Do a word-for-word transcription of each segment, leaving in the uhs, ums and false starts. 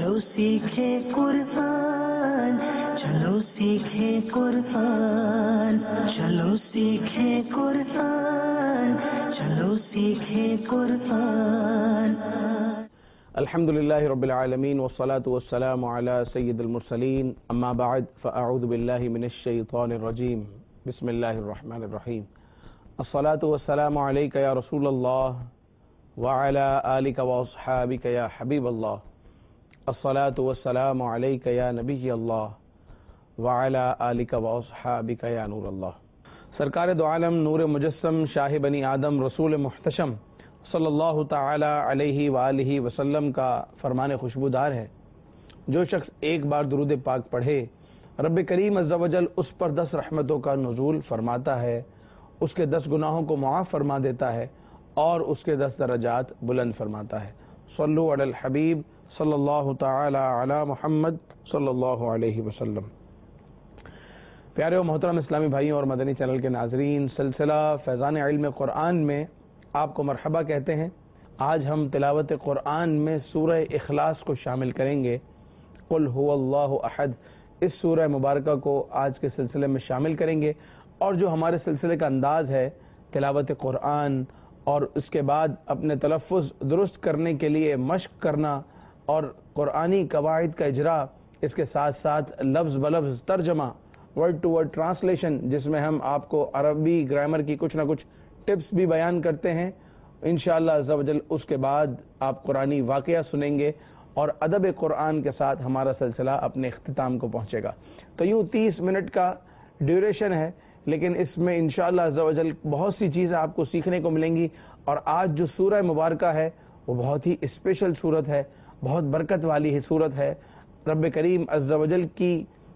चलो सीखे कुरान, चलो सीखे कुरान, चलो सीखे कुरान, चलो सीखे कुरान। अल्हम्दुलिल्लाहि रब्बिल आलमीन वस्सलातु वस्सलामु अला सय्यिदिल मुरसलीन, अम्मा बअद फ़अऊज़ु बिल्लाहि मिनश शैतानिर रजीम, बिस्मिल्लाहिर रहमानिर रहीम। अस्सलातु वस्सलामु अलैका या रसूलल्लाह व अला आलिका व अस्हाबिका या हबीबल्लाह, अस्सलातु वस्सलामु अलैका या नबियल्लाह व अला आलिका व अस्हाबिका या नूरल्लाह। सरकार दो आलम नूर मुजस्सम शाह बनी आदम रसूल मुहतशम सल्लल्लाहु ताला अलैहि व आलिहि वसल्लम का फरमान खुशबूदार है, जो शख्स एक बार दुरूद पाक पढ़े रब करीम अज़्ज़ा वजल उस पर दस रहमतों का नुज़ूल फरमाता है, उसके दस गुनाहों को मुआफ़ फरमा देता है और उसके दस दरजात बुलंद फरमाता है। सल्लु अलल हबीब सल्लल्लाहु ताला अला मुहम्मद सल्लल्लाहु अलैहि वसल्लम। प्यारे और मोहतरम इस्लामी भाइयों और मदनी चैनल के नाज़रीन, सिलसिला फैज़ान इल्म कुरान में आपको मरहबा कहते हैं। आज हम तिलावत कुरान में सूरह इखलास को शामिल करेंगे। कुल हुवल्लाहु अहद, इस सूरह मुबारका को आज के सिलसिले में शामिल करेंगे। और जो हमारे सिलसिले का अंदाज है तिलावत कुरान और उसके बाद अपने तलफ़्फ़ुज़ दुरुस्त करने के लिए मश्क करना और कुरानी कवाइद का इजरा, इसके साथ साथ लफ्ज़ बलफ्ज़ तर्जमा, वर्ड टू वर्ड ट्रांसलेशन, जिसमें हम आपको अरबी ग्रामर की कुछ ना कुछ टिप्स भी बयान करते हैं। इंशाअल्लाह अज़्ज़ा वजल उसके बाद आप कुरानी वाक़या सुनेंगे और अदब कुरान के साथ हमारा सिलसिला अपने इख्तिताम को पहुंचेगा। तो यूँ तीस मिनट का ड्यूरेशन है, लेकिन इसमें इंशाअल्लाह अज़्ज़ा वजल बहुत सी चीज़ें आपको सीखने को मिलेंगी। और आज जो सूरह मुबारका है वो बहुत ही स्पेशल सूरत है, बहुत बरकत वाली ही सूरत है। रब करीम अज़्ज़ा वजल की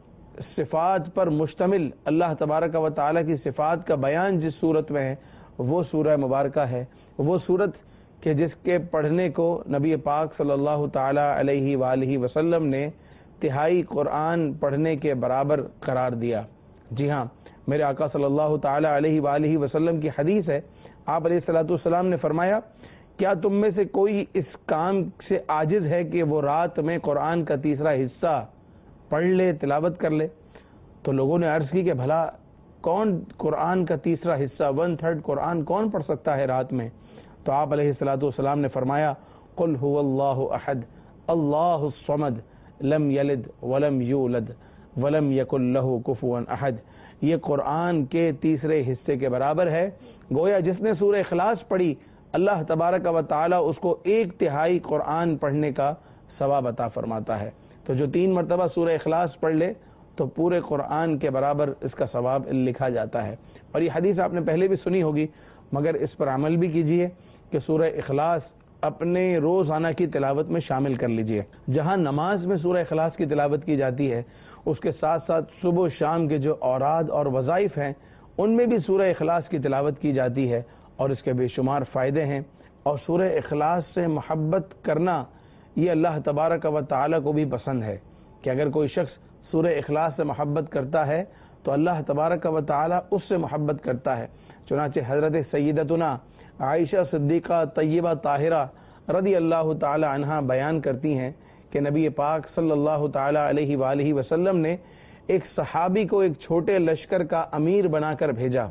सिफ़ात पर मुश्तमिल, अल्लाह तबारक व तआला की सिफ़ात का बयान जिस सूरत में है वो सूरह मुबारका है। वो सूरत के जिसके पढ़ने को नबी पाक सल्लल्लाहु ताला अलैहि वालिहि वसल्लम ने तिहाई कुरान पढ़ने के बराबर करार दिया। जी हाँ, मेरे आका सल्लल्लाहु ताला अलैहि वालिहि वसल्लम की हदीस है, आप अलैहिस्सलातु वस्सलाम ने फरमाया, क्या तुम में से कोई इस काम से आजिज है कि वो रात में कुरान का तीसरा हिस्सा पढ़ ले, तिलावत कर ले? तो लोगों ने अर्ज की कि भला कौन कुरान का तीसरा हिस्सा, वन थर्ड कुरान कौन पढ़ सकता है रात में? तो आप अलैहिस्सलातु वस्सलाम ने फरमाया, कुल हुवल्लाहु अहद अल्लाहुस समद लम यलिद वलम यूलद वलम यकुल लहू कुफुवन अहद। ये कुरान के तीसरे हिस्से के बराबर है। गोया जिसने सूरह इखलास पढ़ी, अल्लाह तबारक व तआला उसको एक तिहाई कुरान पढ़ने का सवाब अता फरमाता है। तो जो तीन मरतबा सूरह इखलास पढ़ ले तो पूरे कुरान के बराबर इसका सवाब लिखा जाता है। और ये हदीस आपने पहले भी सुनी होगी, मगर इस पर अमल भी कीजिए कि सूरह इखलास अपने रोज़ाना की तिलावत में शामिल कर लीजिए। जहाँ नमाज में सूरह इखलास की तिलावत की जाती है, उसके साथ साथ सुबह शाम के जो औराद और वज़ाइफ हैं उनमें भी सूरह इखलास की तिलावत की जाती है और इसके बेशुमार फ़ायदे हैं। और सूरह इखलास से मोहब्बत करना ये अल्लाह तबारक व तआला को भी पसंद है कि अगर कोई शख्स सूरह इखलास से मोहब्बत करता है तो अल्लाह तबारक व तआला उससे मोहब्बत करता है। चुनांचे हज़रत सय्यदतुना आयशा सिद्दीक़ा तय्यबा ताहिरा रज़ी अल्लाह तआला अन्हा बयान करती हैं कि नबी पाक सल्लल्लाहु ताला अलैहि वालिहि वसल्लम ने एक सहाबी को एक छोटे लश्कर का अमीर बनाकर भेजा।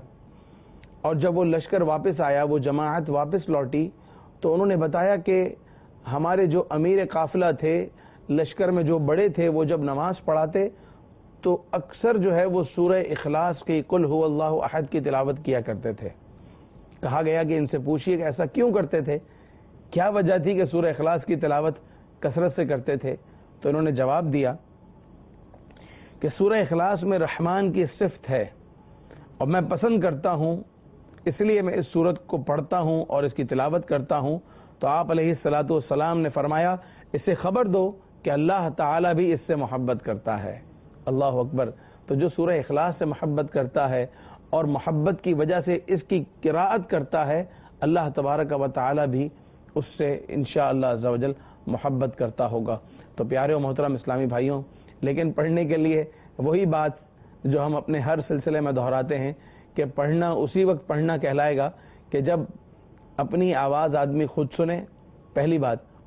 और जब वो लश्कर वापस आया, वो जमाअत वापस लौटी, तो उन्होंने बताया कि हमारे जो अमीर काफिला थे, लश्कर में जो बड़े थे, वो जब नमाज पढ़ाते तो अक्सर जो है वो सूरह इखलास की कुल हुवल्लाहु अहद की तिलावत किया करते थे। कहा गया कि इनसे पूछिए कि ऐसा क्यों करते थे, क्या वजह थी कि सूरह इखलास की तिलावत कसरत से करते थे? तो इन्होंने जवाब दिया कि सूरह इखलास में रहमान की सिफ़त है और मैं पसंद करता हूँ, इसलिए मैं इस सूरत को पढ़ता हूँ और इसकी तिलावत करता हूँ। तो आप अलैहिस्सलातु वस्सलाम ने फरमाया, इससे खबर दो कि अल्लाह ताला भी इससे मोहब्बत करता है। अल्लाह अकबर। तो जो सूरह इखलास से मोहब्बत करता है और मोहब्बत की वजह से इसकी किराअत करता है, अल्लाह तबारक व तआला भी उससे इंशाअल्लाह अज़्ज़ा वजल मोहब्बत करता होगा। तो प्यारे और मोहतरम इस्लामी भाइयों, लेकिन पढ़ने के लिए वही बात जो हम अपने हर सिलसिले में दोहराते हैं कि पढ़ना उसी वक्त पढ़ना कहलाएगा कि जब अपनी आवाज़ आदमी खुद सुने, पहली बात,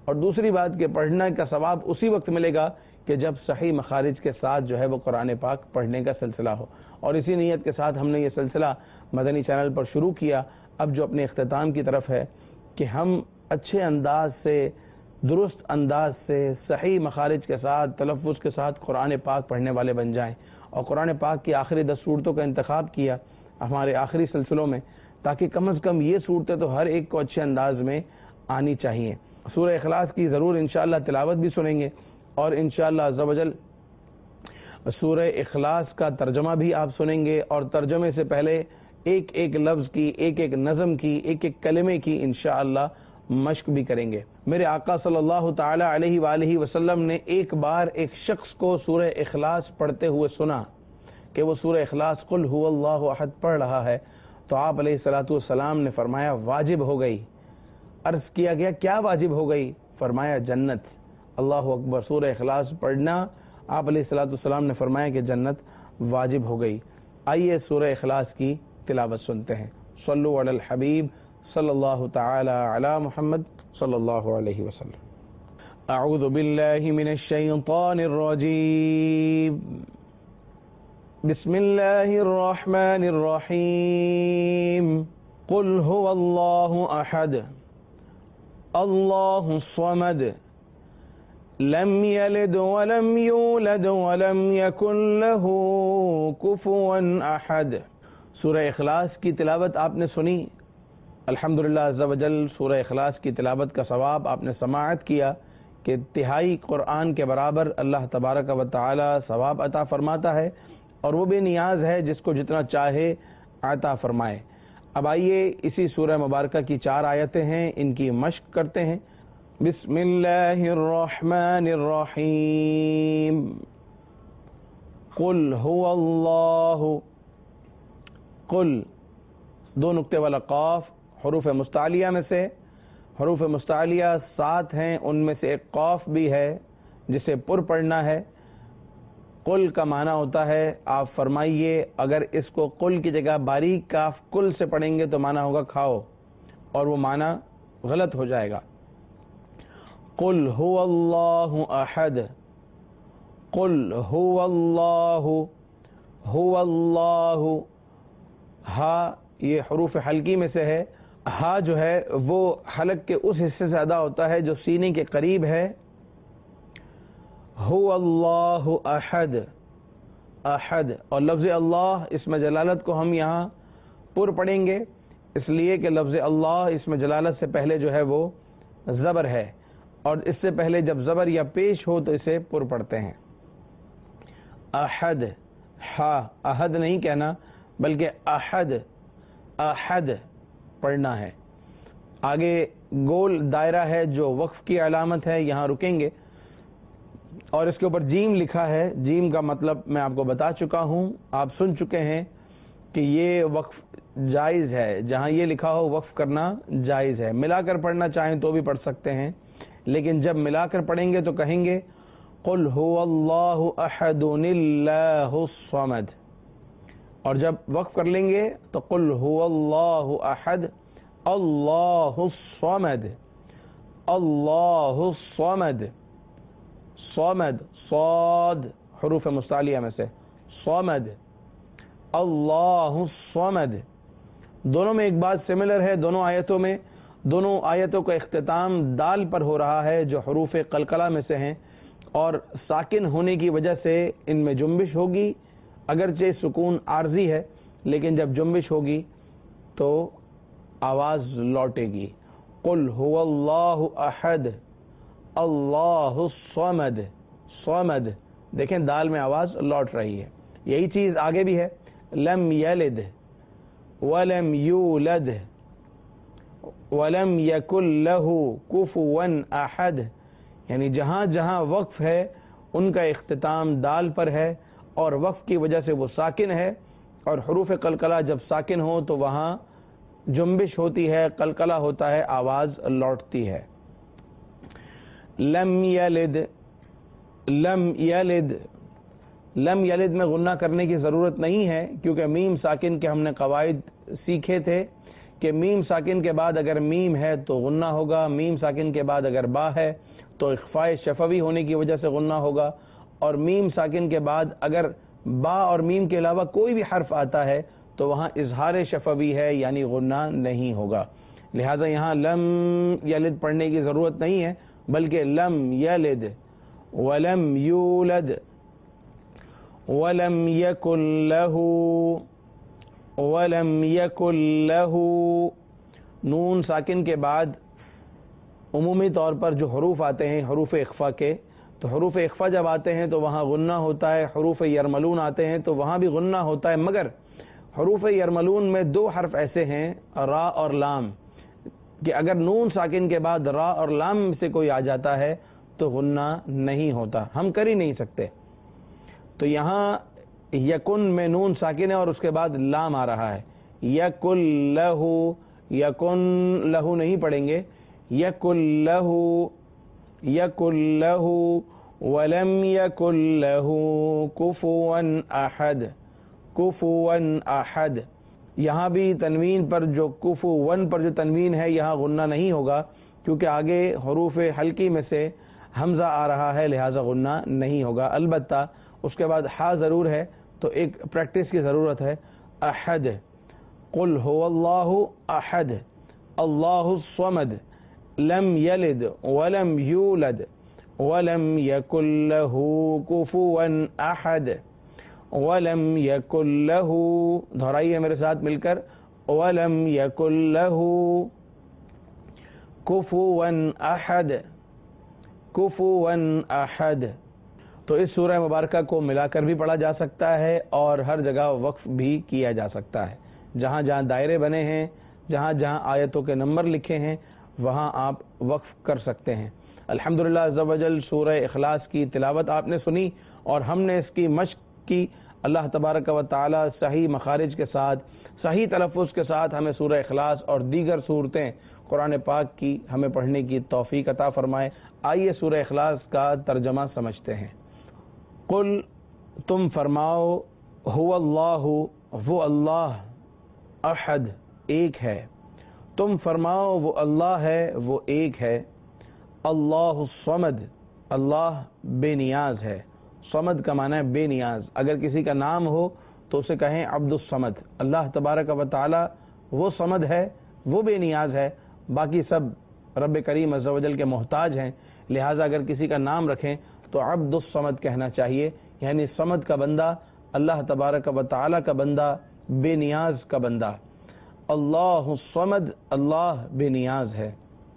اور دوسری بات کہ پڑھنے کا ثواب اسی وقت ملے گا کہ جب صحیح مخارج کے ساتھ جو ہے وہ قرآن پاک پڑھنے کا سلسلہ ہو. اور اسی نیت کے ساتھ ہم نے یہ سلسلہ مدنی چینل پر شروع کیا. اب جو اپنے اختتام کی طرف ہے کہ ہم اچھے انداز سے، درست انداز سے، صحیح مخارج کے ساتھ، تلفظ کے ساتھ قرآن پاک پڑھنے والے بن جائیں. اور قرآن پاک کی آخری دس صورتوں کا انتخاب کیا ہمارے آخری سلسلوں میں، تاکہ کم از کم یہ صورتیں تو ہر ایک کو اچھے انداز میں آنی چاہیے. سورہ اخلاص کی ضرور انشاءاللہ تلاوت بھی سنیں گے، اور انشاءاللہ عز و جل سورہ اخلاص کا ترجمہ بھی آپ سنیں گے، اور ترجمے سے پہلے ایک ایک لفظ کی، ایک ایک نظم کی، ایک ایک کلمے کی انشاءاللہ مشق بھی کریں گے. میرے آقا صلی اللہ تعالی علیہ وآلہ وسلم نے ایک بار ایک شخص کو سورہ اخلاص پڑھتے ہوئے سنا کہ وہ سورہ اخلاص قل هو اللہ احد پڑھ رہا ہے، تو آپ علیہ الصلوۃ والسلام نے فرمایا واجب ہو گئی. عرض کیا گیا کیا واجب ہو گئی؟ فرمایا جنت. اللہ اکبر. سورہ اخلاص پڑھنا آپ علیہ الصلوۃ والسلام نے فرمایا کہ جنت واجب ہو گئی. آئیے سورہ اخلاص کی تلاوت سنتے ہیں. صلو علی الحبیب صلی اللہ تعالی علی محمد صلی اللہ علیہ وسلم. اعوذ باللہ من الشیطان الرجیم. بسم اللہ الرحمن الرحیم. قل هو اللہ احد اللہ الصمد لم یلد ولم یولد ولم یکن له کفوا احد. سورہ اخلاص کی تلاوت آپ نے سنی. الحمدللہ عز و جل سورہ اخلاص کی تلاوت کا ثواب آپ نے سماعت کیا کہ تہائی قرآن کے برابر اللہ تبارک و تعالی ثواب عطا فرماتا ہے، اور وہ بے نیاز ہے جس کو جتنا چاہے عطا فرمائے. اب آئیے اسی سورہ مبارکہ کی چار آیتیں ہیں، ان کی مشق کرتے ہیں. بسم اللہ الرحمن الرحیم. قل هو اللہ. قل دو نقطے والا قاف حروف مستعلیہ میں سے. حروف مستعلیہ سات ہیں، ان میں سے ایک قاف بھی ہے جسے پر پڑھنا ہے. قل کا معنی ہوتا ہے، آپ فرمائیے اگر اس کو قل کی جگہ باریک کاف کل سے پڑھیں گے تو معنی ہوگا کھاؤ، اور وہ معنی غلط ہو جائے گا. قل هو اللہ احد. قل هو اللہ. هو اللہ. ہا یہ حروف حلقی میں سے ہے. ہا جو ہے وہ حلق کے اس حصے سے ادا ہوتا ہے جو سینے کے قریب ہے. هو اللہ احد. احد اور لفظ اللہ اسم جلالت کو ہم یہاں پر پڑھیں گے، اس لیے کہ لفظ اللہ اسم جلالت سے پہلے جو ہے وہ زبر ہے، اور اس سے پہلے جب زبر یا پیش ہو تو اسے پر پڑھتے ہیں. احد. ہا احد نہیں کہنا بلکہ احد. احد پڑھنا ہے. آگے گول دائرہ ہے جو وقف کی علامت ہے، یہاں رکیں گے، اور اس کے اوپر جیم لکھا ہے. جیم کا مطلب میں آپ کو بتا چکا ہوں، آپ سن چکے ہیں کہ یہ وقف جائز ہے. جہاں یہ لکھا ہو وقف کرنا جائز ہے. ملا کر پڑھنا چاہیں تو بھی پڑھ سکتے ہیں، لیکن جب ملا کر پڑھیں گے تو کہیں گے قل هو اللہ احد اللہ الصمد، اور جب وقف کر لیں گے تو قل هو اللہ احد اللہ الصمد. اللہ الصمد. صمد صاد حروف مستعلیہ میں سے. صمد. اللہ الصمد. دونوں میں ایک بات سملر ہے. دونوں آیتوں میں دونوں آیتوں کا اختتام دال پر ہو رہا ہے جو حروف قلقلہ میں سے ہیں، اور ساکن ہونے کی وجہ سے ان میں جنبش ہوگی. اگرچہ سکون عارضی ہے لیکن جب جنبش ہوگی تو آواز لوٹے گی. قل هو اللہ احد اللہ الصمد. صمد دیکھیں دال میں آواز لوٹ رہی ہے. یہی چیز آگے بھی ہے. لم یلد ولم یولد ولم یکن لہ کفوا احد، یعنی جہاں جہاں وقف ہے ان کا اختتام دال پر ہے، اور وقف کی وجہ سے وہ ساکن ہے، اور حروف قلقلہ جب ساکن ہو تو وہاں جنبش ہوتی ہے، قلقلہ ہوتا ہے، آواز لوٹتی ہے. لم یلد. لم یلد. لم یلد میں غنہ کرنے کی ضرورت نہیں ہے، کیونکہ میم ساکن کے ہم نے قواعد سیکھے تھے کہ میم ساکن کے بعد اگر میم ہے تو غنہ ہوگا، میم ساکن کے بعد اگر با ہے تو اخفاء شفوی ہونے کی وجہ سے غنہ ہوگا، اور میم ساکن کے بعد اگر با اور میم کے علاوہ کوئی بھی حرف آتا ہے تو وہاں اظہار شفوی ہے یعنی غنہ نہیں ہوگا۔ لہذا یہاں لم یلد پڑھنے کی ضرورت نہیں ہے، بلکہ لم یلد ولم یولد ولم یکن لہ ولم یکن لہ۔ نون ساکن کے بعد عمومی طور پر جو حروف آتے ہیں حروف اخفا کے، تو حروف اخفا جب آتے ہیں تو وہاں غنہ ہوتا ہے، حروف یرملون آتے ہیں تو وہاں بھی غنہ ہوتا ہے، مگر حروف یرملون میں دو حرف ایسے ہیں را اور لام کہ اگر نون ساکن کے بعد را اور لام میں سے کوئی آ جاتا ہے تو غنہ نہیں ہوتا، ہم کر ہی نہیں سکتے۔ تو یہاں یکن میں نون ساکن ہے اور اس کے بعد لام آ رہا ہے، یکن لہو، یکن لہو نہیں پڑھیں گے، یکن لہو یکن لہو ولم یکن لہو کفوا احد، کفوا احد۔ یہاں بھی تنوین پر جو کفوا پر جو تنوین ہے یہاں غنہ نہیں ہوگا، کیونکہ آگے حروف حلقی میں سے حمزہ آ رہا ہے، لہذا غنہ نہیں ہوگا۔ البتہ اس کے بعد ہا ضرور ہے، تو ایک پریکٹس کی ضرورت ہے۔ احد، قل هو اللہ احد اللہ الصمد لم یلد ولم یولد ولم یکن لہ کفوا احد ولم یکن لہ، دہرائیے میرے ساتھ مل کر، ولم یکن لہ کفوا احد کفوا احد۔ تو اس سورہ مبارکہ کو ملا کر بھی پڑھا جا سکتا ہے اور ہر جگہ وقف بھی کیا جا سکتا ہے، جہاں جہاں دائرے بنے ہیں، جہاں جہاں آیتوں کے نمبر لکھے ہیں وہاں آپ وقف کر سکتے ہیں۔ الحمدللہ عز و جل سورہ اخلاص کی تلاوت آپ نے سنی اور ہم نے اس کی مشق کی۔ اللہ تبارک و تعالی صحیح مخارج کے ساتھ، صحیح تلفظ کے ساتھ ہمیں سورہ اخلاص اور دیگر صورتیں قرآن پاک کی ہمیں پڑھنے کی توفیق عطا فرمائے۔ آئیے سورہ اخلاص کا ترجمہ سمجھتے ہیں۔ قل، تم فرماؤ، هو اللہ، وہ اللہ، احد، ایک ہے، تم فرماؤ وہ اللہ ہے، وہ ایک ہے، اللہ الصمد، اللہ بے نیاز ہے۔ صمد کا معنی ہے بے نیاز، اگر کسی کا نام ہو تو اسے کہیں عبد الصمد۔ اللہ تبارک و تعالی وہ صمد ہے، وہ بے نیاز ہے، باقی سب رب کریم عز و جل کے محتاج ہیں، لہٰذا اگر کسی کا نام رکھیں تو عبد الصمد کہنا چاہیے، یعنی صمد کا بندہ، اللہ تبارک و تعالی کا بندہ، بے نیاز کا بندہ۔ اللہ الصمد، اللہ بے نیاز ہے۔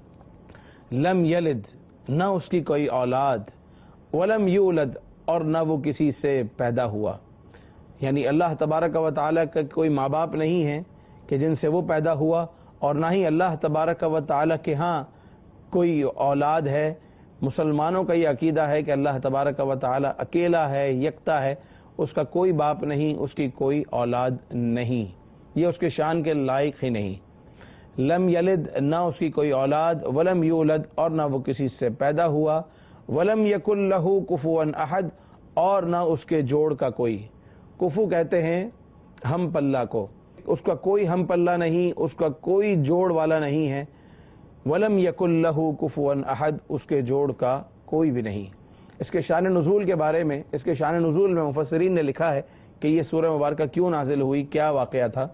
لم یلد، نہ اس کی کوئی اولاد، ولم یولد، اور نہ وہ کسی سے پیدا ہوا، یعنی اللہ تبارک و تعالی کا کوئی ماں باپ نہیں ہے کہ جن سے وہ پیدا ہوا، اور نہ ہی اللہ تبارک و تعالی کے ہاں کوئی اولاد ہے۔ مسلمانوں کا یہ عقیدہ ہے کہ اللہ تبارک و تعالی اکیلا ہے، یکتا ہے، اس کا کوئی باپ نہیں، اس کی کوئی اولاد نہیں، یہ اس کے شان کے لائق ہی نہیں۔ لم یلد، نہ اس کی کوئی اولاد، ولم یولد، اور نہ وہ کسی سے پیدا ہوا، ولم یکن لہ کفوا احد، اور نہ اس کے جوڑ کا کوئی۔ کفو کہتے ہیں ہم پلہ کو، اس کا کوئی ہم پلہ نہیں، اس کا کوئی جوڑ والا نہیں ہے۔ ولم یکن لہ کفوا احد، اس کے جوڑ کا کوئی بھی نہیں۔ اس کے شان نزول کے بارے میں، اس کے شان نزول میں مفسرین نے لکھا ہے کہ یہ سورہ مبارکہ کیوں نازل ہوئی، کیا واقعہ تھا۔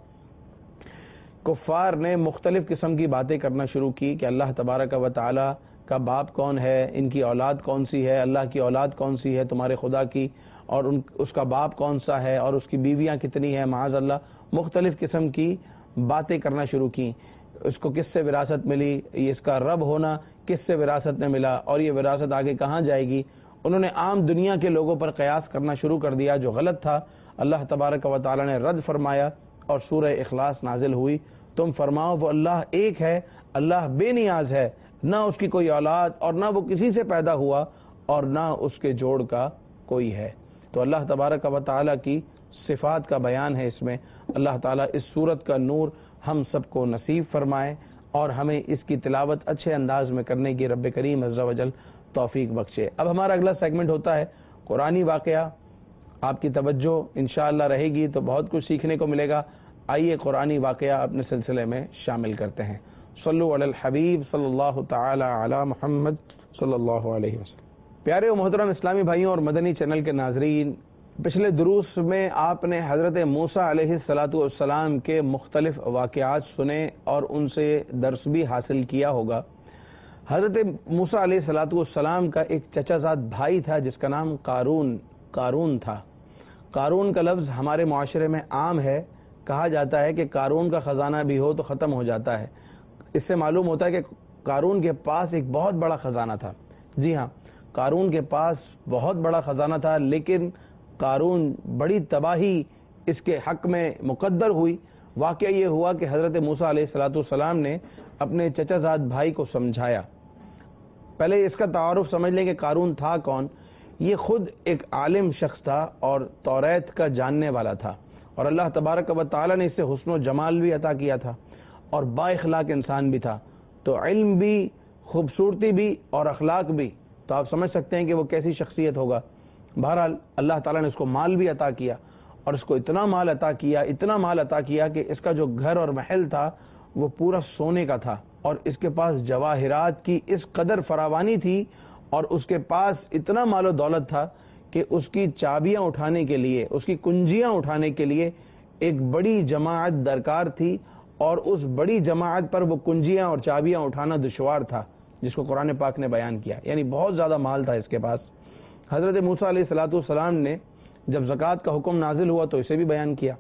کفار نے مختلف قسم کی باتیں کرنا شروع کی کہ اللہ تبارک و تعالی کا باپ کون ہے، ان کی اولاد کون سی ہے، اللہ کی اولاد کون سی ہے تمہارے خدا کی، اور ان اس کا باپ کون سا ہے، اور اس کی بیویاں کتنی ہیں، معاذ اللہ مختلف قسم کی باتیں کرنا شروع کی۔ اس کو کس سے وراثت ملی، یہ اس کا رب ہونا کس سے وراثت میں ملا، اور یہ وراثت آگے کہاں جائے گی۔ انہوں نے عام دنیا کے لوگوں پر قیاس کرنا شروع کر دیا جو غلط تھا۔ اللہ تبارک و تعالی نے رد فرمایا اور سورہ اخلاص نازل ہوئی۔ تم فرماؤ وہ اللہ ایک ہے، اللہ بے نیاز ہے، نہ اس کی کوئی اولاد، اور نہ وہ کسی سے پیدا ہوا، اور نہ اس کے جوڑ کا کوئی ہے۔ تو اللہ تبارک و تعالی کی صفات کا بیان ہے اس میں۔ اللہ تعالیٰ اس سورت کا نور ہم سب کو نصیب فرمائے اور ہمیں اس کی تلاوت اچھے انداز میں کرنے کی رب کریم عز و جل توفیق بخشے۔ اب ہمارا اگلا سیگمنٹ ہوتا ہے قرآنی واقعہ۔ آپ کی توجہ انشاءاللہ رہے گی تو بہت کچھ سیکھنے کو ملے گا۔ آئیے قرآنی واقعہ اپنے سلسلے میں شامل کرتے ہیں۔ صلو علی الحبیب صلی اللہ تعالی علی محمد صلی اللہ علیہ وسلم۔ پیارے و محترم اسلامی بھائیوں اور مدنی چینل کے ناظرین، پچھلے دروس میں آپ نے حضرت موسیٰ علیہ الصلاۃ والسلام کے مختلف واقعات سنے اور ان سے درس بھی حاصل کیا ہوگا۔ حضرت موسیٰ علیہ الصلاۃ والسلام کا ایک چچا زاد بھائی تھا جس کا نام قارون قارون تھا۔ قارون کا لفظ ہمارے معاشرے میں عام ہے، کہا جاتا ہے کہ قارون کا خزانہ بھی ہو تو ختم ہو جاتا ہے۔ اس سے معلوم ہوتا ہے کہ قارون کے پاس ایک بہت بڑا خزانہ تھا۔ جی ہاں، قارون کے پاس بہت بڑا خزانہ تھا، لیکن قارون بڑی تباہی اس کے حق میں مقدر ہوئی۔ واقعہ یہ ہوا کہ حضرت موسیٰ علیہ الصلاۃ والسلام نے اپنے چچا زاد بھائی کو سمجھایا۔ پہلے اس کا تعارف سمجھ لیں کہ قارون تھا کون۔ یہ خود ایک عالم شخص تھا اور توریت کا جاننے والا تھا، اور اللہ تبارک و تعالی نے اسے حسن و جمال بھی عطا کیا تھا اور با اخلاق انسان بھی تھا، تو علم بھی، خوبصورتی بھی اور اخلاق بھی، تو آپ سمجھ سکتے ہیں کہ وہ کیسی شخصیت ہوگا۔ بہرحال اللہ تعالیٰ نے اس کو مال بھی عطا کیا، اور اس کو اتنا مال عطا کیا اتنا مال عطا کیا کہ اس کا جو گھر اور محل تھا وہ پورا سونے کا تھا، اور اس کے پاس جواہرات کی اس قدر فراوانی تھی، اور اس کے پاس اتنا مال و دولت تھا کہ اس کی چابیاں اٹھانے کے لیے، اس کی کنجیاں اٹھانے کے لیے ایک بڑی جماعت درکار تھی، اور اس بڑی جماعت پر وہ کنجیاں اور چابیاں اٹھانا دشوار تھا، جس کو قرآن پاک نے بیان کیا۔ یعنی بہت زیادہ مال تھا اس کے پاس۔ حضرت موسیٰ علیہ الصلاۃ والسلام نے جب زکوٰۃ کا حکم نازل ہوا تو اسے بھی بیان کیا،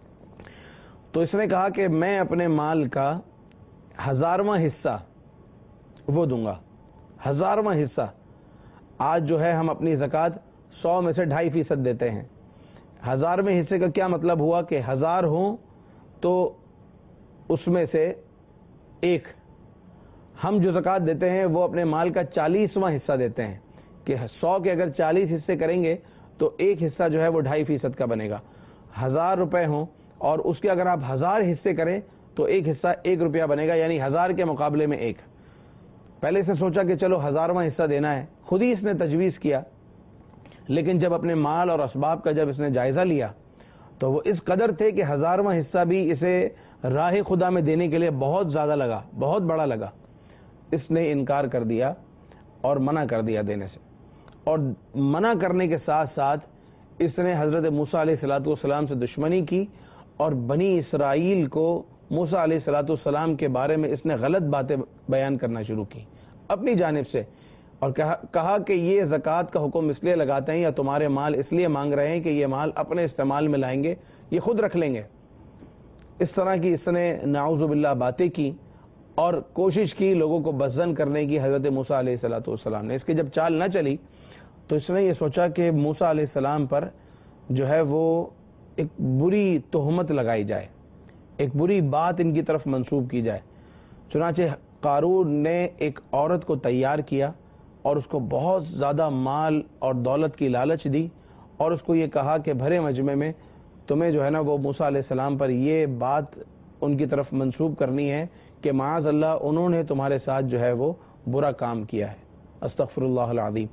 تو اس نے کہا کہ میں اپنے مال کا ہزارواں حصہ وہ دوں گا۔ ہزارواں حصہ، آج جو ہے ہم اپنی زکوٰۃ سو میں سے ڈھائی فیصد دیتے ہیں۔ ہزارویں حصے کا کیا مطلب ہوا کہ ہزار ہوں تو اس میں سے ایک، ہم جو زکوٰۃ دیتے ہیں وہ اپنے مال کا چالیسواں حصہ دیتے ہیں، کہ سو کے اگر چالیس حصے کریں گے تو ایک حصہ جو ہے وہ ڈھائی فیصد کا بنے گا۔ ہزار روپے ہوں اور اس کے اگر آپ ہزار حصے کریں تو ایک حصہ ایک روپیہ بنے گا، یعنی ہزار کے مقابلے میں ایک۔ پہلے سے سوچا کہ چلو ہزارواں حصہ دینا ہے، خود ہی اس نے تجویز کیا، لیکن جب اپنے مال اور اسباب کا جب اس نے جائزہ لیا تو وہ اس قدر تھے کہ ہزارواں حصہ بھی اسے راہ خدا میں دینے کے لیے بہت زیادہ لگا، بہت بڑا لگا۔ اس نے انکار کر دیا اور منع کر دیا دینے سے، اور منع کرنے کے ساتھ ساتھ اس نے حضرت موسیٰ علیہ الصلاۃ والسلام سے دشمنی کی، اور بنی اسرائیل کو موسیٰ علیہ الصلاۃ والسلام کے بارے میں اس نے غلط باتیں بیان کرنا شروع کی اپنی جانب سے، اور کہا کہ یہ زکوٰۃ کا حکم اس لیے لگاتے ہیں یا تمہارے مال اس لیے مانگ رہے ہیں کہ یہ مال اپنے استعمال میں لائیں گے، یہ خود رکھ لیں گے۔ اس طرح کی اس نے نعوذ باللہ باتیں کی اور کوشش کی لوگوں کو بدظن کرنے کی حضرت موسیٰ علیہ الصلاۃ والسلام نے۔ اس کی جب چال نہ چلی تو اس نے یہ سوچا کہ موسیٰ علیہ السلام پر جو ہے وہ ایک بری تہمت لگائی جائے، ایک بری بات ان کی طرف منسوب کی جائے۔ چنانچہ قارون نے ایک عورت کو تیار کیا اور اس کو بہت زیادہ مال اور دولت کی لالچ دی، اور اس کو یہ کہا کہ بھرے مجمع میں تمہیں جو ہے نا وہ موسیٰ علیہ السلام پر یہ بات ان کی طرف منسوب کرنی ہے کہ معاذ اللہ انہوں نے تمہارے ساتھ جو ہے وہ برا کام کیا ہے۔ استغفر اللہ العظیم۔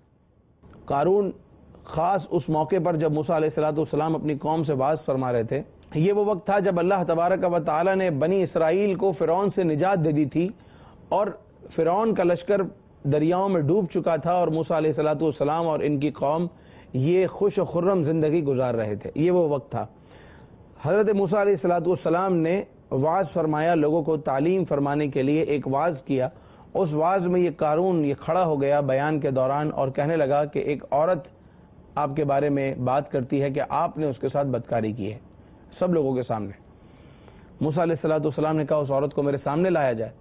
قارون خاص اس موقع پر جب موسیٰ علیہ الصلاۃ والسلام اپنی قوم سے واعظ فرما رہے تھے، یہ وہ وقت تھا جب اللہ تبارک و تعالی نے بنی اسرائیل کو فرعون سے نجات دے دی تھی، اور فرعون کا لشکر دریاؤں میں ڈوب چکا تھا، اور موسیٰ علیہ الصلاۃ والسلام اور ان کی قوم یہ خوش و خرم زندگی گزار رہے تھے۔ یہ وہ وقت تھا۔ حضرت موسیٰ علیہ الصلاۃ والسلام نے وعظ فرمایا، لوگوں کو تعلیم فرمانے کے لیے ایک وعظ کیا۔ اس وعظ میں یہ قارون یہ کھڑا ہو گیا بیان کے دوران اور کہنے لگا کہ ایک عورت آپ کے بارے میں بات کرتی ہے کہ آپ نے اس کے ساتھ بدکاری کی ہے، سب لوگوں کے سامنے۔ موسیٰ علیہ الصلاۃ والسلام نے کہا اس عورت کو میرے سامنے لایا جائے۔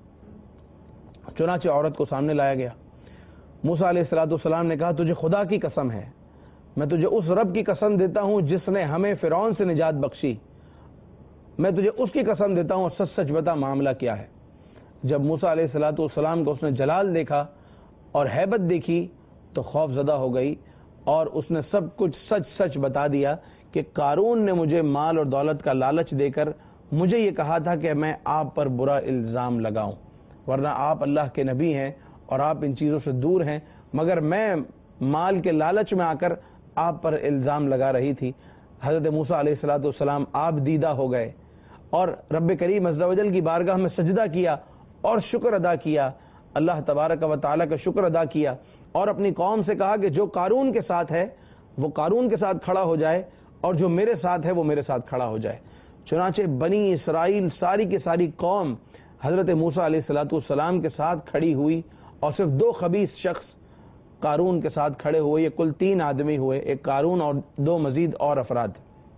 چنانچہ عورت کو سامنے لایا گیا۔ موسیٰ علیہ الصلاۃ والسلام نے کہا تجھے خدا کی قسم ہے، میں تجھے اس رب کی قسم دیتا ہوں جس نے ہمیں فرعون سے نجات بخشی، میں تجھے اس کی قسم دیتا ہوں اور سچ سچ بتا معاملہ کیا ہے۔ جب موسیٰ علیہ الصلاۃ والسلام کو اس نے جلال دیکھا اور ہیبت دیکھی تو خوف زدہ ہو گئی، اور اس نے سب کچھ سچ سچ بتا دیا کہ قارون نے مجھے مال اور دولت کا لالچ دے کر مجھے یہ کہا تھا کہ میں آپ پر برا الزام لگاؤں، ورنہ آپ اللہ کے نبی ہیں اور آپ ان چیزوں سے دور ہیں، مگر میں مال کے لالچ میں آ کر آپ پر الزام لگا رہی تھی۔ حضرت موسیٰ علیہ الصلاۃ والسلام آپ دیدہ ہو گئے، اور رب کریم عز و جل کی بارگاہ میں سجدہ کیا اور شکر ادا کیا، اللہ تبارک و تعالیٰ کا شکر ادا کیا، اور اپنی قوم سے کہا کہ جو قارون کے ساتھ ہے وہ قارون کے ساتھ کھڑا ہو جائے، اور جو میرے ساتھ ہے وہ میرے ساتھ کھڑا ہو جائے۔ چنانچہ بنی اسرائیل ساری کی ساری قوم حضرت موسیٰ علیہ الصلوۃ والسلام کے ساتھ کھڑی ہوئی، اور صرف دو خبیث شخص قارون کے ساتھ کھڑے ہوئے، یہ کل تین آدمی ہوئے، ایک قارون اور دو مزید اور افراد۔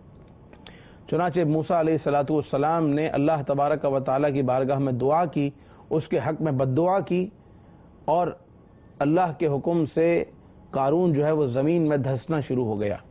چنانچہ موسیٰ علیہ الصلوۃ والسلام نے اللہ تبارک و تعالیٰ کی بارگاہ میں دعا کی، اس کے حق میں بد دعا کی، اور اللہ کے حکم سے قارون جو ہے وہ زمین میں دھسنا شروع ہو گیا۔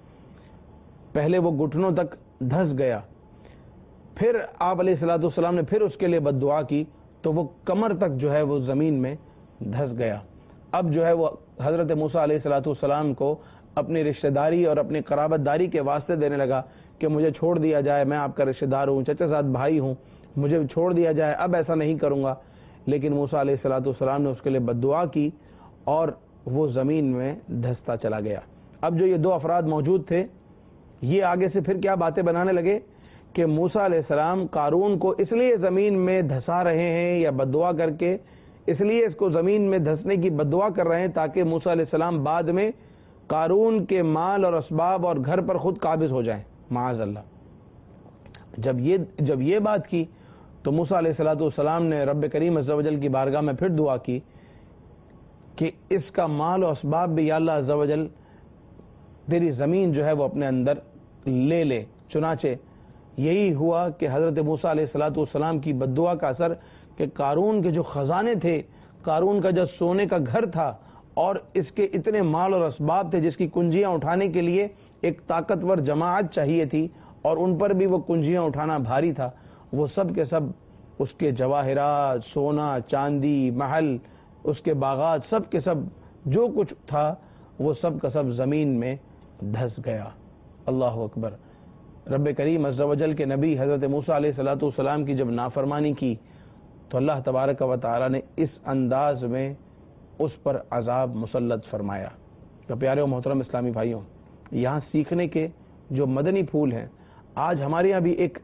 پہلے وہ گھٹنوں تک دھس گیا، پھر آپ علیہ الصلوۃ والسلام نے پھر اس کے لیے بد دعا کی تو وہ کمر تک جو ہے وہ زمین میں دھس گیا۔ اب جو ہے وہ حضرت موسیٰ علیہ الصلوۃ والسلام کو اپنی رشتہ داری اور اپنی قرابت داری کے واسطے دینے لگا کہ مجھے چھوڑ دیا جائے، میں آپ کا رشتہ دار ہوں، چچا زاد بھائی ہوں، مجھے چھوڑ دیا جائے، اب ایسا نہیں کروں گا۔ لیکن موسیٰ علیہ الصلوۃ والسلام نے اس کے لیے بد دعا کی اور وہ زمین میں دھستا چلا گیا۔ اب جو یہ دو افراد موجود تھے، یہ آگے سے پھر کیا باتیں بنانے لگے کہ موسیٰ علیہ السلام قارون کو اس لیے زمین میں دھسا رہے ہیں یا بد دعا کر کے اس لیے اس کو زمین میں دھسنے کی بد دعا کر رہے ہیں تاکہ موسیٰ علیہ السلام بعد میں قارون کے مال اور اسباب اور گھر پر خود قابض ہو جائیں، معاذ اللہ۔ جب یہ جب یہ بات کی تو موسیٰ علیہ الصلوۃ والسلام نے رب کریم عز و جل کی بارگاہ میں پھر دعا کی کہ اس کا مال و اسباب بھی یا اللہ عز و جل تیری زمین جو ہے وہ اپنے اندر لے لے۔ چنانچہ یہی ہوا کہ حضرت موسیٰ علیہ الصلوۃ والسلام کی بد دعا کا اثر کہ قارون کے جو خزانے تھے، قارون کا جو سونے کا گھر تھا اور اس کے اتنے مال اور اسباب تھے جس کی کنجیاں اٹھانے کے لیے ایک طاقتور جماعت چاہیے تھی اور ان پر بھی وہ کنجیاں اٹھانا بھاری تھا، وہ سب کے سب اس کے جواہرات، سونا چاندی، محل، اس کے باغات، سب کے سب جو کچھ تھا وہ سب کا سب زمین میں دھس گیا۔ اللہ اکبر۔ رب کریم عز و جل کے نبی حضرت موسیٰ علیہ الصلوۃ والسلام کی جب نافرمانی کی تو اللہ تبارک و تعالی نے اس انداز میں اس پر عذاب مسلط فرمایا۔ تو پیارے و محترم اسلامی بھائیوں، یہاں سیکھنے کے جو مدنی پھول ہیں، آج ہمارے یہاں بھی ایک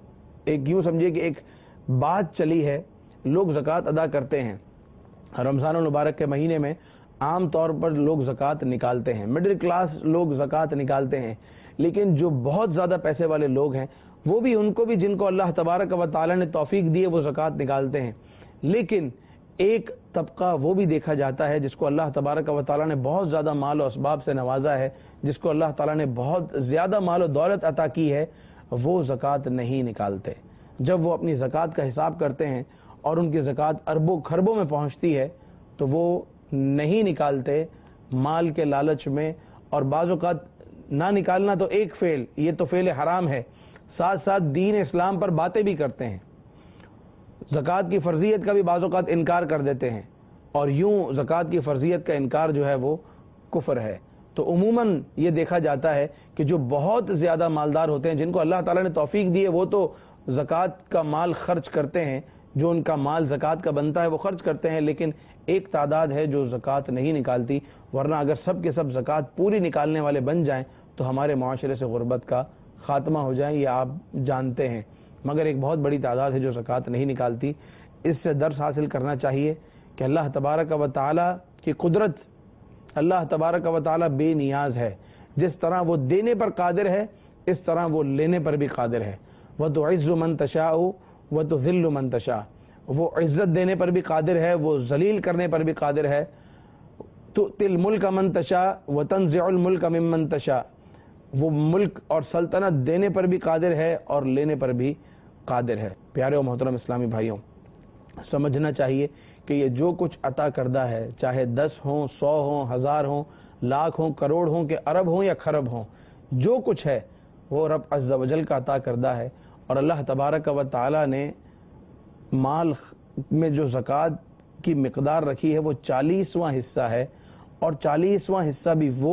ایک یوں سمجھے کہ ایک بات چلی ہے، لوگ زکوٰۃ ادا کرتے ہیں، رمضان المبارک کے مہینے میں عام طور پر لوگ زکوٰۃ نکالتے ہیں، مڈل کلاس لوگ زکوٰۃ نکالتے ہیں، لیکن جو بہت زیادہ پیسے والے لوگ ہیں وہ بھی، ان کو بھی جن کو اللہ تبارک و تعالی نے توفیق دی ہے وہ زکوٰۃ نکالتے ہیں، لیکن ایک طبقہ وہ بھی دیکھا جاتا ہے جس کو اللہ تبارک و تعالی نے بہت زیادہ مال و اسباب سے نوازا ہے، جس کو اللہ تعالی نے بہت زیادہ مال و دولت عطا کی ہے، وہ زکوٰۃ نہیں نکالتے۔ جب وہ اپنی زکوٰۃ کا حساب کرتے ہیں اور ان کی زکوٰۃ اربوں خربوں میں پہنچتی ہے تو وہ نہیں نکالتے مال کے لالچ میں، اور بعض اوقات نہ نکالنا تو ایک فعل، یہ تو فعل حرام ہے، ساتھ ساتھ دین اسلام پر باتیں بھی کرتے ہیں، زکوٰۃ کی فرضیت کا بھی بعض اوقات انکار کر دیتے ہیں، اور یوں زکوٰۃ کی فرضیت کا انکار جو ہے وہ کفر ہے۔ تو عموماً یہ دیکھا جاتا ہے کہ جو بہت زیادہ مالدار ہوتے ہیں، جن کو اللہ تعالیٰ نے توفیق دی ہے، وہ تو زکوٰۃ کا مال خرچ کرتے ہیں، جو ان کا مال زکوٰۃ کا بنتا ہے وہ خرچ کرتے ہیں، لیکن ایک تعداد ہے جو زکوٰۃ نہیں نکالتی، ورنہ اگر سب کے سب زکوٰۃ پوری نکالنے والے بن جائیں تو ہمارے معاشرے سے غربت کا خاتمہ ہو جائے، یہ آپ جانتے ہیں، مگر ایک بہت بڑی تعداد ہے جو زکوٰۃ نہیں نکالتی۔ اس سے درس حاصل کرنا چاہیے کہ اللہ تبارک و تعالی کی قدرت، اللہ تبارک و تعالی بے نیاز ہے، جس طرح وہ دینے پر قادر ہے اس طرح وہ لینے پر بھی قادر ہے۔ وَتُعِزُّ مَن تَشَاءُ وَتُذِلُّ مَن تَشَاءُ، وہ عزت دینے پر بھی قادر ہے، وہ ذلیل کرنے پر بھی قادر ہے۔ تُؤْتِي الْمُلْكَ مَن تَشَاءُ وَتَنزِعُ الْمُلْكَ مِمَّن تَشَاءُ، وہ ملک اور سلطنت دینے پر بھی قادر ہے اور لینے پر بھی قادر ہے۔ پیارے و محترم اسلامی بھائیوں، سمجھنا چاہیے کہ یہ جو کچھ عطا کردہ ہے، چاہے دس ہوں، سو ہوں، ہزار ہوں، لاکھ ہوں، کروڑ ہوں، کہ ارب ہوں یا خرب ہوں، جو کچھ ہے وہ رب عز و جل کا عطا کردہ ہے، اور اللہ تبارک و تعالی نے مال میں جو زکوٰۃ کی مقدار رکھی ہے وہ چالیسواں حصہ ہے، اور چالیسواں حصہ بھی وہ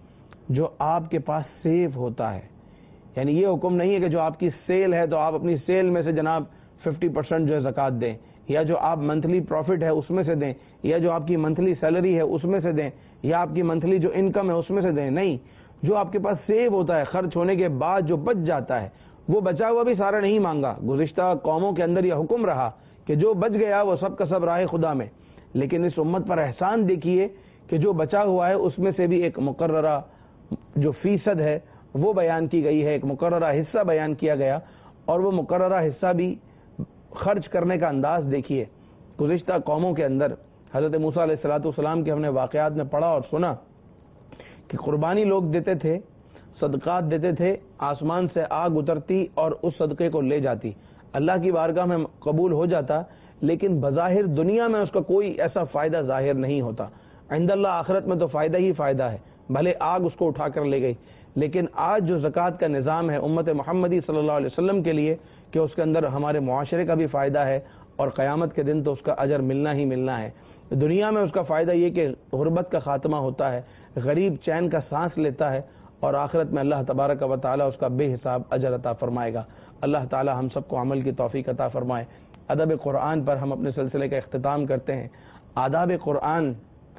جو آپ کے پاس سیو ہوتا ہے۔ یعنی یہ حکم نہیں ہے کہ جو آپ کی سیل ہے تو آپ اپنی سیل میں سے جناب ففٹی پرسینٹ جو ہے زکوٰۃ دیں، یا جو آپ منتھلی پروفٹ ہے اس میں سے دیں، یا جو آپ کی منتھلی سیلری ہے اس میں سے دیں، یا آپ کی منتھلی جو انکم ہے اس میں سے دیں، نہیں، جو آپ کے پاس سیو ہوتا ہے، خرچ ہونے کے بعد جو بچ جاتا ہے وہ بچا ہوا بھی سارا نہیں مانگا. گزشتہ قوموں کے اندر یہ حکم رہا کہ جو بچ گیا وہ سب کا سب راہ خدا میں، لیکن اس امت پر احسان دیکھیے کہ جو بچا ہوا ہے اس میں سے بھی ایک مقررہ جو فیصد ہے وہ بیان کی گئی ہے، ایک مقررہ حصہ بیان کیا گیا، اور وہ مقررہ حصہ بھی خرچ کرنے کا انداز دیکھیے. گزشتہ قوموں کے اندر حضرت موسیٰ علیہ الصلوۃ والسلام کے ہم نے واقعات میں پڑھا اور سنا کہ قربانی لوگ دیتے تھے، صدقات دیتے تھے، آسمان سے آگ اترتی اور اس صدقے کو لے جاتی، اللہ کی بارگاہ میں قبول ہو جاتا، لیکن بظاہر دنیا میں اس کا کوئی ایسا فائدہ ظاہر نہیں ہوتا. عند اللہ آخرت میں تو فائدہ ہی فائدہ ہے، بھلے آگ اس کو اٹھا کر لے گئی. لیکن آج جو زکوٰۃ کا نظام ہے امت محمدی صلی اللہ علیہ وسلم کے لیے کہ اس کے اندر ہمارے معاشرے کا بھی فائدہ ہے اور قیامت کے دن تو اس کا اجر ملنا ہی ملنا ہے. دنیا میں اس کا فائدہ یہ کہ غربت کا خاتمہ ہوتا ہے، غریب چین کا سانس لیتا ہے، اور آخرت میں اللہ تبارک و تعالی اس کا بے حساب اجر عطا فرمائے گا. اللہ تعالی ہم سب کو عمل کی توفیق عطا فرمائے. ادب قرآن پر ہم اپنے سلسلے کا اختتام کرتے ہیں. آداب قرآن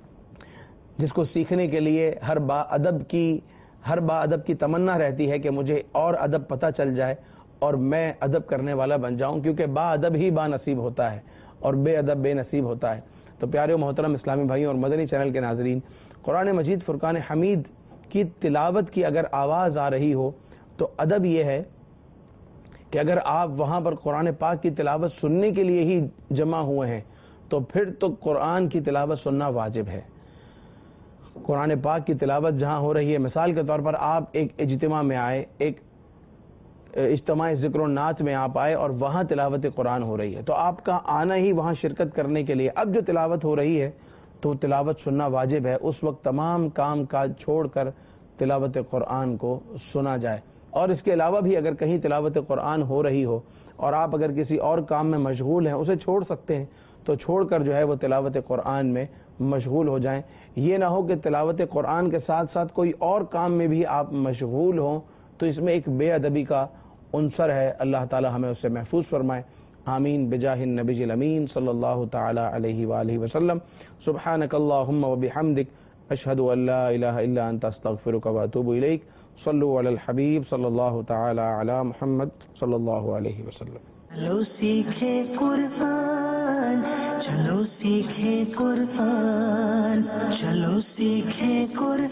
جس کو سیکھنے کے لیے ہر با ادب کی ہر با ادب کی تمنا رہتی ہے کہ مجھے اور ادب پتہ چل جائے اور میں ادب کرنے والا بن جاؤں، کیونکہ با ادب ہی با نصیب ہوتا ہے اور بے ادب بے نصیب ہوتا ہے. تو پیارے و محترم اسلامی بھائیوں اور مدنی چینل کے ناظرین، قرآن مجید فرقان حمید کی تلاوت کی اگر آواز آ رہی ہو تو ادب یہ ہے کہ اگر آپ وہاں پر قرآن پاک کی تلاوت سننے کے لیے ہی جمع ہوئے ہیں تو پھر تو قرآن کی تلاوت سننا واجب ہے. قرآن پاک کی تلاوت جہاں ہو رہی ہے، مثال کے طور پر آپ ایک اجتماع میں آئے، ایک اجتماع ذکر و نعت میں آپ آئے اور وہاں تلاوت قرآن ہو رہی ہے، تو آپ کا آنا ہی وہاں شرکت کرنے کے لیے. اب جو تلاوت ہو رہی ہے تو تلاوت سننا واجب ہے. اس وقت تمام کام کاج چھوڑ کر تلاوت قرآن کو سنا جائے. اور اس کے علاوہ بھی اگر کہیں تلاوت قرآن ہو رہی ہو اور آپ اگر کسی اور کام میں مشغول ہیں اسے چھوڑ سکتے ہیں، تو چھوڑ کر جو ہے وہ تلاوت قرآن میں مشغول ہو جائیں. یہ نہ ہو کہ تلاوت قرآن کے ساتھ ساتھ کوئی اور کام میں بھی آپ مشغول ہوں تو اس میں ایک بے ادبی کا عنصر ہے. اللہ تعالی ہمیں اس سے محفوظ فرمائے. آمین بجاہ النبی الامین صلی اللہ تعالی علیہ وآلہ وسلم. سبحانک اللہم وبحمدک، اشہد ان لا الہ الا انت، استغفرک واتوب الیک. صلو علی الحبیب صلی اللہ تعالی علی محمد صلی اللہ علیہ وسلم. چلو سیکھے قرآن، چلو سیکھے قرآن، چلو سیکھے قرآن.